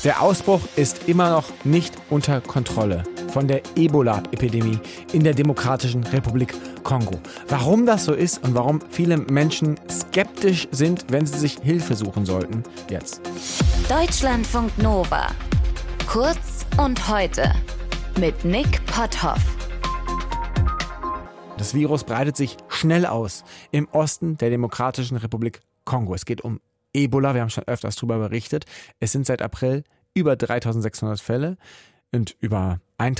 Der Ausbruch ist immer noch nicht unter Kontrolle von der Ebola-Epidemie in der Demokratischen Republik Kongo. Warum das so ist und warum viele Menschen skeptisch sind, wenn sie sich Hilfe suchen sollten, jetzt. Deutschlandfunk Nova. Kurz und heute mit Nick Potthoff. Das Virus breitet sich schnell aus im Osten der Demokratischen Republik Kongo. Es geht um Ebola, wir haben schon öfters darüber berichtet. Es sind seit April über 3600 Fälle und über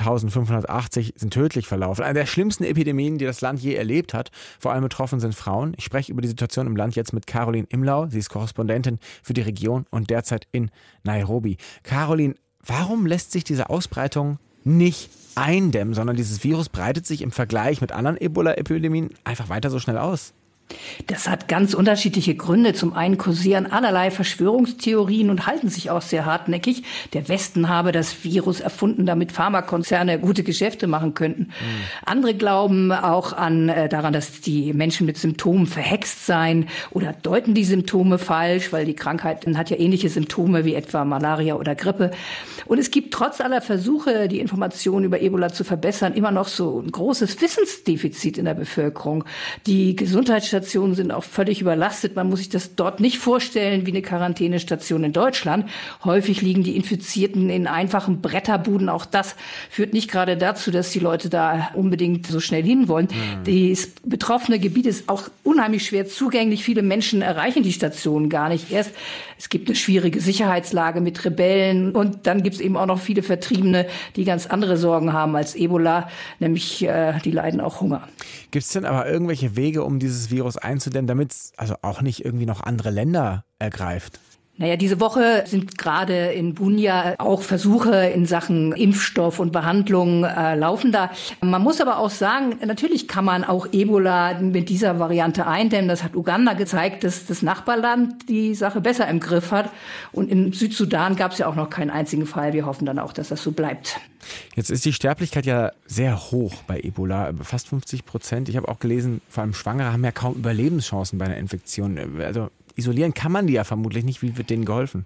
1580 sind tödlich verlaufen. Eine der schlimmsten Epidemien, die das Land je erlebt hat. Vor allem betroffen sind Frauen. Ich spreche über die Situation im Land jetzt mit Caroline Imlau. Sie ist Korrespondentin für die Region und derzeit in Nairobi. Caroline, warum lässt sich diese Ausbreitung nicht eindämmen, sondern dieses Virus breitet sich im Vergleich mit anderen Ebola-Epidemien einfach weiter so schnell aus? Das hat ganz unterschiedliche Gründe. Zum einen kursieren allerlei Verschwörungstheorien und halten sich auch sehr hartnäckig. Der Westen habe das Virus erfunden, damit Pharmakonzerne gute Geschäfte machen könnten. Andere glauben auch daran, dass die Menschen mit Symptomen verhext seien oder deuten die Symptome falsch, weil die Krankheit hat ja ähnliche Symptome wie etwa Malaria oder Grippe. Und es gibt trotz aller Versuche, die Informationen über Ebola zu verbessern, immer noch so ein großes Wissensdefizit in der Bevölkerung. Die Gesundheitsstationen sind auch völlig überlastet. Man muss sich das dort nicht vorstellen wie eine Quarantänestation in Deutschland. Häufig liegen die Infizierten in einfachen Bretterbuden. Auch das führt nicht gerade dazu, dass die Leute da unbedingt so schnell hinwollen. Das betroffene Gebiet ist auch unheimlich schwer zugänglich. Viele Menschen erreichen die Stationen gar nicht erst. Es gibt eine schwierige Sicherheitslage mit Rebellen und dann gibt es eben auch noch viele Vertriebene, die ganz andere Sorgen haben als Ebola, nämlich die leiden auch Hunger. Gibt es denn aber irgendwelche Wege, um dieses Virus einzudämmen, damit es also auch nicht irgendwie noch andere Länder ergreift? Naja, diese Woche sind gerade in Bunia auch Versuche in Sachen Impfstoff und Behandlung laufen da. Man muss aber auch sagen, natürlich kann man auch Ebola mit dieser Variante eindämmen. Das hat Uganda gezeigt, dass das Nachbarland die Sache besser im Griff hat. Und in Südsudan gab es ja auch noch keinen einzigen Fall. Wir hoffen dann auch, dass das so bleibt. Jetzt ist die Sterblichkeit ja sehr hoch bei Ebola, fast 50%. Ich habe auch gelesen, vor allem Schwangere haben ja kaum Überlebenschancen bei einer Infektion. Also isolieren kann man die ja vermutlich nicht. Wie wird denen geholfen?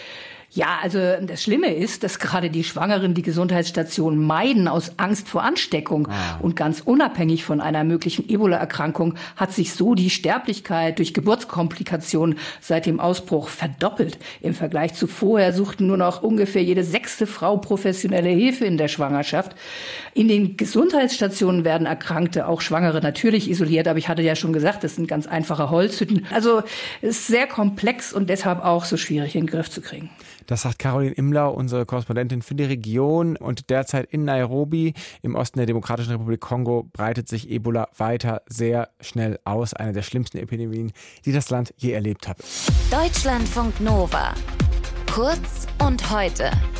Ja, also das Schlimme ist, dass gerade die Schwangeren die Gesundheitsstation meiden aus Angst vor Ansteckung. Und ganz unabhängig von einer möglichen Ebola-Erkrankung hat sich so die Sterblichkeit durch Geburtskomplikationen seit dem Ausbruch verdoppelt. Im Vergleich zu vorher suchten nur noch ungefähr jede 6. Frau professionelle Hilfe in der Schwangerschaft. In den Gesundheitsstationen werden Erkrankte, auch Schwangere, natürlich isoliert. Aber ich hatte ja schon gesagt, das sind ganz einfache Holzhütten. Also es ist sehr komplex und deshalb auch so schwierig in den Griff zu kriegen. Das sagt Caroline Imlau, unsere Korrespondentin für die Region. Und derzeit in Nairobi, im Osten der Demokratischen Republik Kongo, breitet sich Ebola weiter sehr schnell aus. Eine der schlimmsten Epidemien, die das Land je erlebt hat. Deutschlandfunk Nova. Kurz und heute.